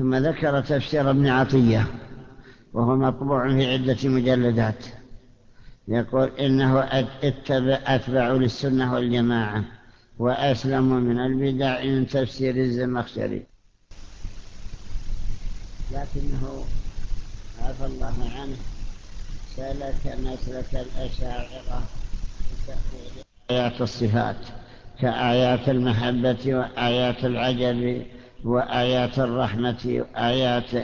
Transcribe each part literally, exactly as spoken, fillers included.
ثم ذكر تفسير ابن عطية وهو مطبوع في عدة مجلدات، يقول إنه اتبع أتبع للسنة والجماعة وأسلم من البدع من تفسير الزمخشري، لكنه عفى الله عنه سلك مسلك الأشاعرة في تأويل آيات الصفات كآيات المحبة وآيات العجب وآيات الرحمة وآيات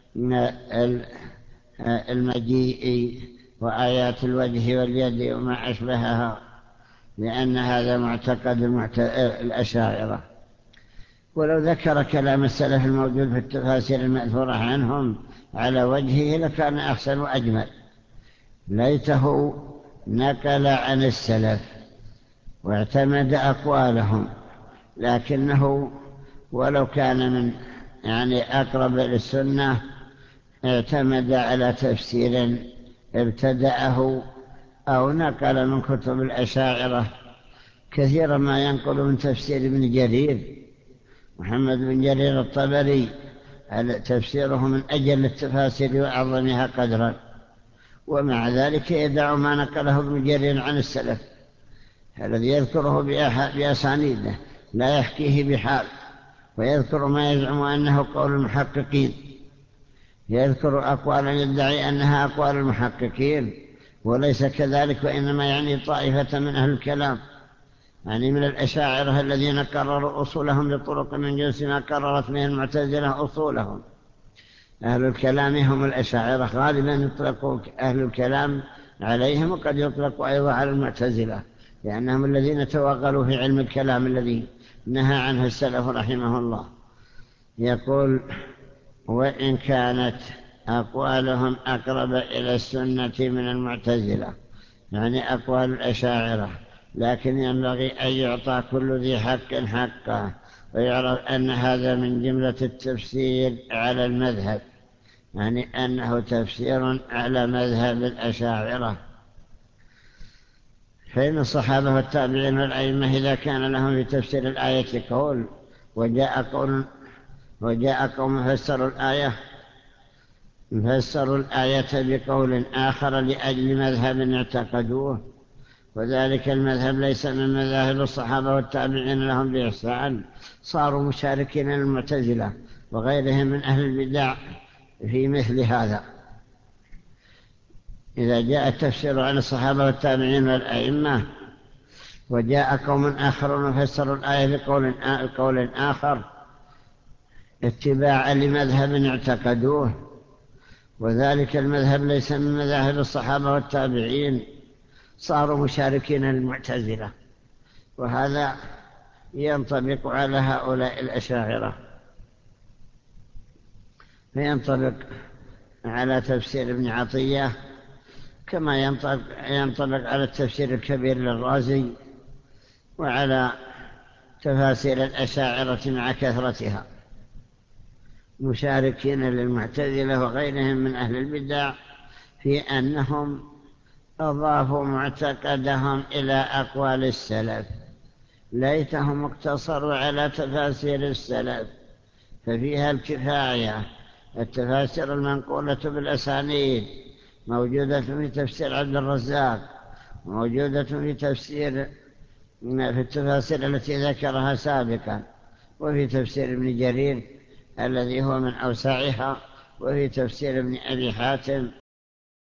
المجيء وآيات الوجه واليد وما أشبهها، لأن هذا معتقد الأشاعرة. ولو ذكر كلام السلف الموجود في التفاسير المأثورة عنهم على وجهه لكان أحسن وأجمل، ليته نقل عن السلف واعتمد أقوالهم، لكنه ولو كان من يعني أقرب للسنة اعتمد على تفسير ابتدأه أو نقل من كتب الأشاعرة. كثيرا ما ينقل من تفسير ابن جرير محمد بن جرير الطبري، تفسيره من أجل التفاسير وأعظمها قدرا، ومع ذلك يدع ما نقله ابن جرير عن السلف الذي يذكره بأسانيده لا يحكيه بحال، ويذكر ما يزعم أنه قول المحققين، يذكر أقوالا يدعي أنها أقوال المحققين وليس كذلك، وإنما يعني طائفة من أهل الكلام، يعني من الأشاعرة الذين قرروا أصولهم بطرق من جنس ما قررت به المعتزلة أصولهم. أهل الكلام هم الأشاعرة، غالبا يطلق أهل الكلام عليهم، وقد يطلق أيضا على المعتزلة، لأنهم الذين توغلوا في علم الكلام الذي نهى عنه السلف رحمه الله. يقول: وإن كانت أقوالهم أقرب إلى السنة من المعتزلة، يعني أقوال الأشاعرة، لكن ينبغي أن يعطى كل ذي حق حقه، ويعرف أن هذا من جملة التفسير على المذهب، يعني أنه تفسير على مذهب الأشاعرة. فإن الصحابة والتابعين والأئمة إذا كان لهم في تفسير الآية قول وجاء قول وجاء قوم فسروا الآية فسروا الآية بقول آخر لأجل مذهب اعتقدوه، وذلك المذهب ليس من مذاهب الصحابة والتابعين لهم بإحسان، صاروا مشاركين للمعتزلة وغيرهم من أهل البدع في مثل هذا. إذا جاء التفسير عن الصحابة والتابعين والأئمة وجاء قوم آخرون فسروا الآية بقول آخر اتباعا لمذهب اعتقدوه، وذلك المذهب ليس من مذاهب الصحابة والتابعين، صاروا مشاركين للمعتزلة، وهذا ينطبق على هؤلاء الأشاعرة، فينطبق على تفسير ابن عطية كما ينطبق على التفسير الكبير للرازي وعلى تفاسير الأشاعرة مع كثرتها، مشاركين للمعتزلة وغيرهم من أهل البدع في أنهم أضافوا معتقدهم إلى أقوال السلف، ليتهم اقتصروا على تفاسير السلف، ففيها الكفاية. التفاسير المنقولة بالأسانيد موجودة في تفسير عبد الرزاق، موجودة في تفسير في التفاسير التي ذكرها سابقا، وفي تفسير ابن جرير الذي هو من أوسعها، وفي تفسير ابن أبي حاتم